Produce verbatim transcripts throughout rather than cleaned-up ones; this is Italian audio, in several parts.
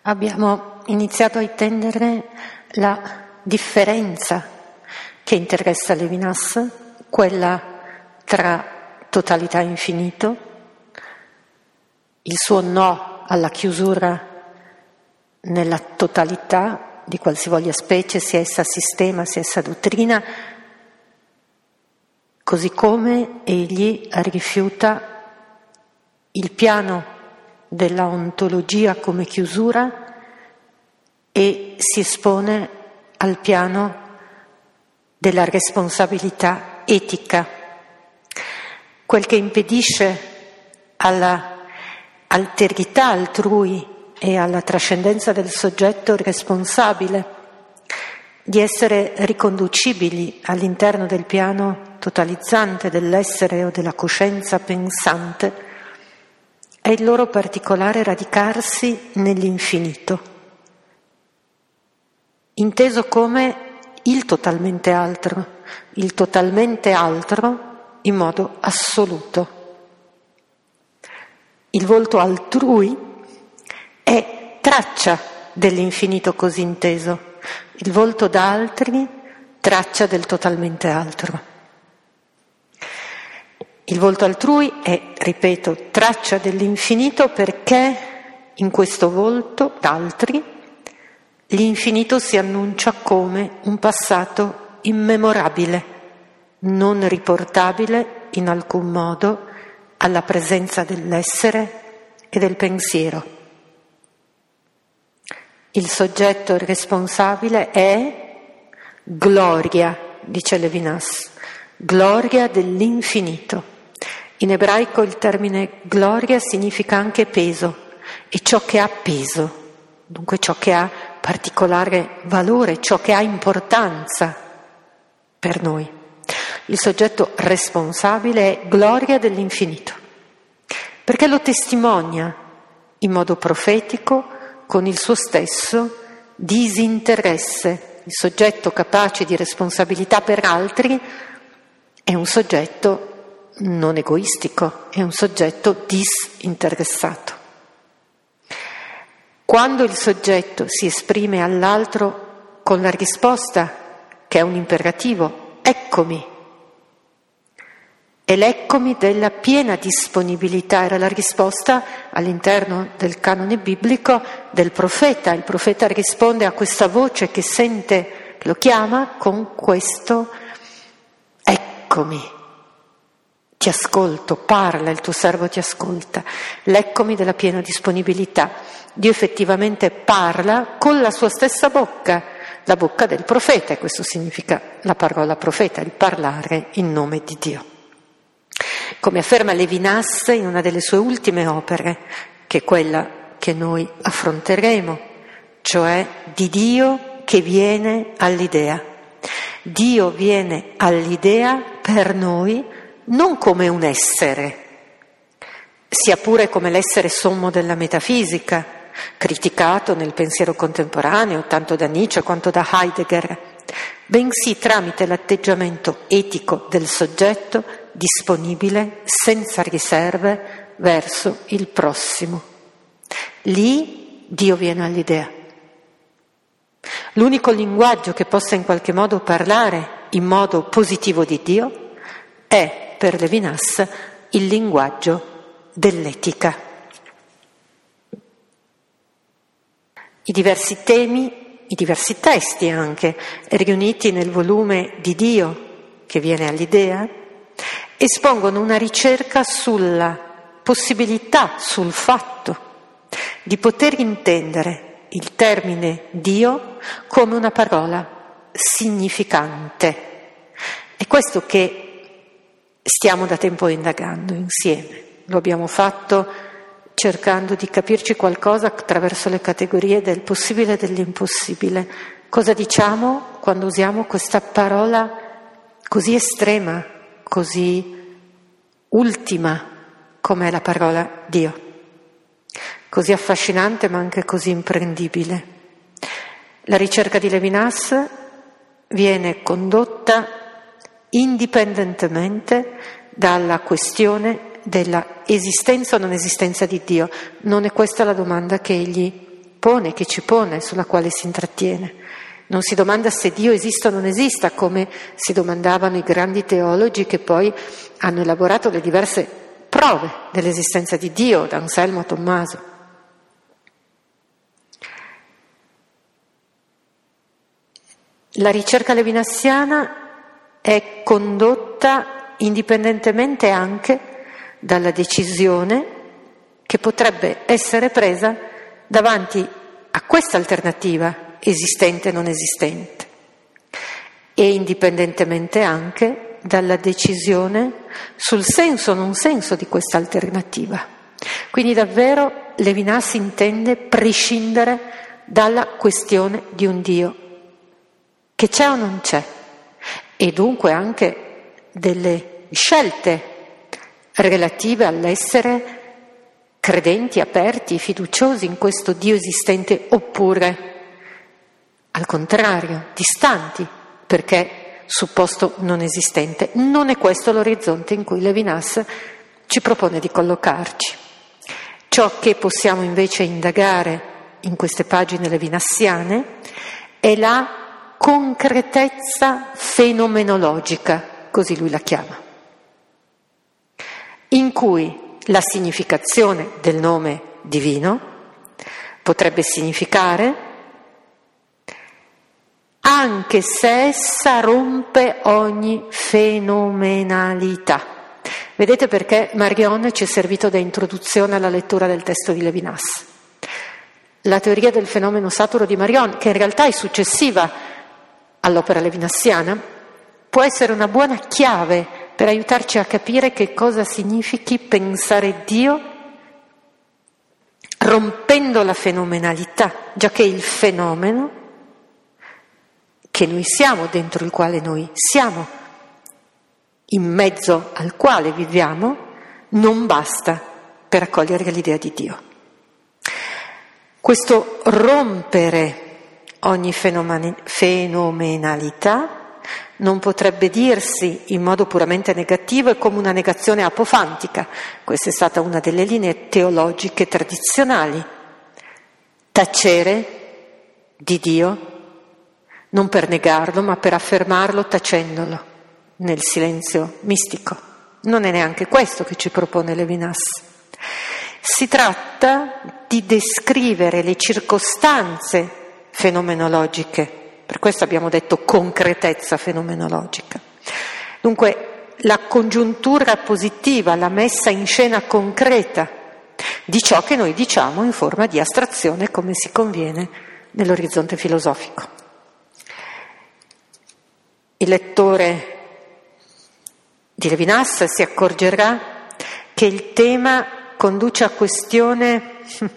abbiamo iniziato a intendere la differenza che interessa Levinas, quella tra totalità e infinito, il suo no alla chiusura nella totalità di qualsivoglia specie, sia essa sistema, sia essa dottrina, così come egli rifiuta il piano della ontologia come chiusura e si espone al piano della responsabilità etica, quel che impedisce alla alterità altrui e alla trascendenza del soggetto responsabile di essere riconducibili all'interno del piano totalizzante dell'essere o della coscienza pensante, è il loro particolare radicarsi nell'infinito, inteso come il totalmente altro, il totalmente altro in modo assoluto. Il volto altrui è traccia dell'infinito così inteso, il volto d'altri traccia del totalmente altro. Il volto altrui è, ripeto, traccia dell'infinito perché in questo volto d'altri l'infinito si annuncia come un passato immemorabile, non riportabile in alcun modo alla presenza dell'essere e del pensiero. Il soggetto responsabile è gloria, dice Levinas, gloria dell'infinito. In ebraico il termine gloria significa anche peso, e ciò che ha peso, dunque ciò che ha particolare valore, ciò che ha importanza per noi. Il soggetto responsabile è gloria dell'infinito, perché lo testimonia in modo profetico con il suo stesso disinteresse. Il soggetto capace di responsabilità per altri è un soggetto non egoistico, è un soggetto disinteressato. Quando il soggetto si esprime all'altro con la risposta, che è un imperativo, eccomi, e l'eccomi della piena disponibilità era la risposta all'interno del canone biblico del profeta. Il profeta risponde a questa voce che sente, che lo chiama con questo eccomi. Ti ascolto, parla, il tuo servo ti ascolta. L'eccomi della piena disponibilità. Dio effettivamente parla con la sua stessa bocca, la bocca del profeta, e questo significa la parola profeta, il parlare in nome di Dio. Come afferma Levinas in una delle sue ultime opere, che è quella che noi affronteremo, cioè di Dio che viene all'idea. Dio viene all'idea per noi non come un essere, sia pure come l'essere sommo della metafisica, criticato nel pensiero contemporaneo tanto da Nietzsche quanto da Heidegger, bensì tramite l'atteggiamento etico del soggetto disponibile senza riserve verso il prossimo. Lì Dio viene all'idea. L'unico linguaggio che possa in qualche modo parlare in modo positivo di Dio è per Levinas il linguaggio dell'etica. I diversi temi, i diversi testi anche, riuniti nel volume di Dio che viene all'idea, espongono una ricerca sulla possibilità, sul fatto di poter intendere il termine Dio come una parola significante. È questo che stiamo da tempo indagando insieme. Lo abbiamo fatto cercando di capirci qualcosa attraverso le categorie del possibile e dell'impossibile. Cosa diciamo quando usiamo questa parola così estrema, così ultima come è la parola Dio? Così affascinante ma anche così imprendibile. La ricerca di Levinas viene condotta indipendentemente dalla questione della esistenza o non esistenza di Dio. Non è questa la domanda che egli pone, che ci pone, sulla quale si intrattiene. Non si domanda se Dio esista o non esista, come si domandavano i grandi teologi che poi hanno elaborato le diverse prove dell'esistenza di Dio, da Anselmo a Tommaso. La ricerca levinassiana è condotta indipendentemente anche dalla decisione che potrebbe essere presa davanti a questa alternativa esistente e non esistente, e indipendentemente anche dalla decisione sul senso o non senso di questa alternativa. Quindi davvero Levinas intende prescindere dalla questione di un Dio che c'è o non c'è, e dunque anche delle scelte relative all'essere credenti, aperti, fiduciosi in questo Dio esistente, oppure al contrario, distanti, perché supposto non esistente. Non è questo l'orizzonte in cui Levinas ci propone di collocarci. Ciò che possiamo invece indagare in queste pagine levinassiane è la concretezza fenomenologica, così lui la chiama, in cui la significazione del nome divino potrebbe significare, anche se essa rompe ogni fenomenalità. Vedete perché Marion ci è servito da introduzione alla lettura del testo di Levinas. La teoria del fenomeno saturo di Marion, che in realtà è successiva all'opera levinassiana, può essere una buona chiave per aiutarci a capire che cosa significhi pensare Dio rompendo la fenomenalità, giacché il fenomeno che noi siamo, dentro il quale noi siamo, in mezzo al quale viviamo, non basta per accogliere l'idea di Dio. Questo rompere ogni fenomenalità non potrebbe dirsi in modo puramente negativo e come una negazione apofantica. Questa è stata una delle linee teologiche tradizionali. Tacere di Dio, non per negarlo, ma per affermarlo tacendolo nel silenzio mistico. Non è neanche questo che ci propone Levinas. Si tratta di descrivere le circostanze fenomenologiche, per questo abbiamo detto concretezza fenomenologica. Dunque la congiuntura positiva, la messa in scena concreta di ciò che noi diciamo in forma di astrazione, come si conviene nell'orizzonte filosofico. Il lettore di Levinas si accorgerà che il tema conduce a questioni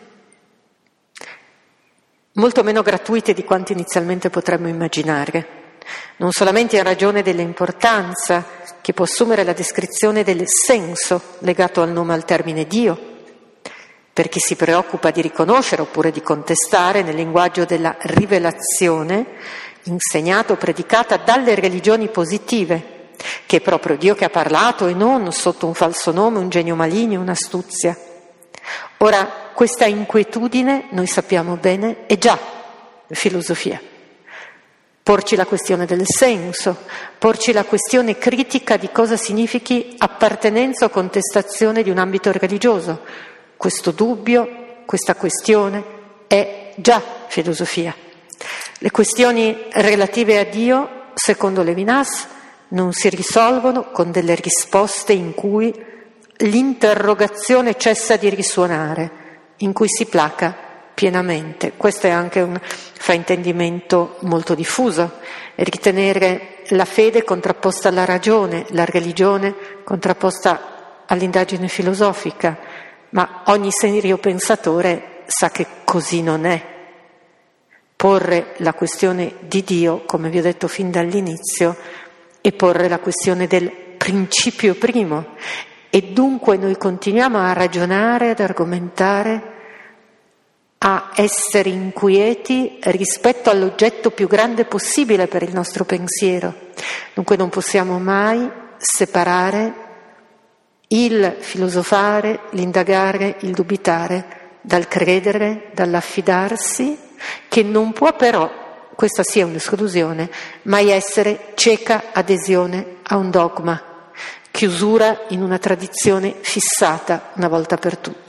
molto meno gratuite di quanto inizialmente potremmo immaginare, non solamente in ragione dell'importanza che può assumere la descrizione del senso legato al nome al termine Dio, per chi si preoccupa di riconoscere oppure di contestare nel linguaggio della rivelazione insegnata o predicata dalle religioni positive, che è proprio Dio che ha parlato e non sotto un falso nome, un genio maligno, un'astuzia. Ora, questa inquietudine, noi sappiamo bene, è già filosofia. Porci la questione del senso, porci la questione critica di cosa significhi appartenenza o contestazione di un ambito religioso. Questo dubbio, questa questione è già filosofia. Le questioni relative a Dio, secondo Levinas, non si risolvono con delle risposte in cui l'interrogazione cessa di risuonare, in cui si placa pienamente. Questo è anche un fraintendimento molto diffuso, ritenere la fede contrapposta alla ragione, la religione contrapposta all'indagine filosofica, ma ogni serio pensatore sa che così non è. Porre la questione di Dio, come vi ho detto fin dall'inizio, e porre la questione del principio primo, e dunque noi continuiamo a ragionare, ad argomentare, a essere inquieti rispetto all'oggetto più grande possibile per il nostro pensiero. Dunque non possiamo mai separare il filosofare, l'indagare, il dubitare dal credere, dall'affidarsi, che non può però, questa sia un'esclusione, mai essere cieca adesione a un dogma, chiusura in una tradizione fissata una volta per tutte.